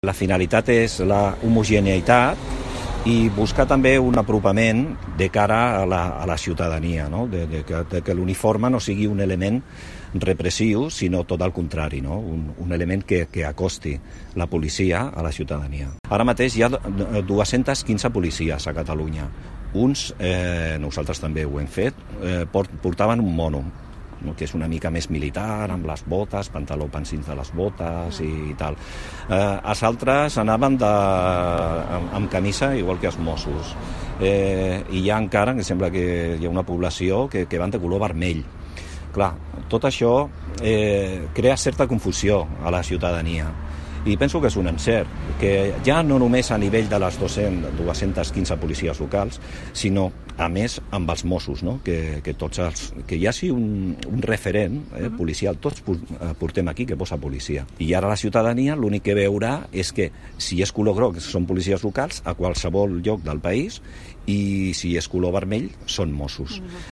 La finalitat és la homogeneïtat i buscar també un apropament de cara a la ciutadania, no? de que l'uniforme no sigui un element repressiu, sinó tot el contrari, no? un element que acosti la policia a la ciutadania. Ara mateix hi ha 215 policies a Catalunya. Uns, nosaltres també ho hem fet, portaven un mono, no? Que és una mica més militar, amb les botes, pantaló pensins de les botes i tal. Els altres anaven amb camisa igual que els Mossos. I hi ha encara, que sembla que hi ha una població que van de color vermell. Clar, tot això crea certa confusió a la ciutadania. I penso que és un encert, que ja no només a nivell de les 215 policies locals, sinó, a més, amb els Mossos, no? que hi hagi un referent policial. Tots portem aquí que posa policia. I ara la ciutadania l'únic que veurà és que si és color groc són policies locals a qualsevol lloc del país i si és color vermell són Mossos.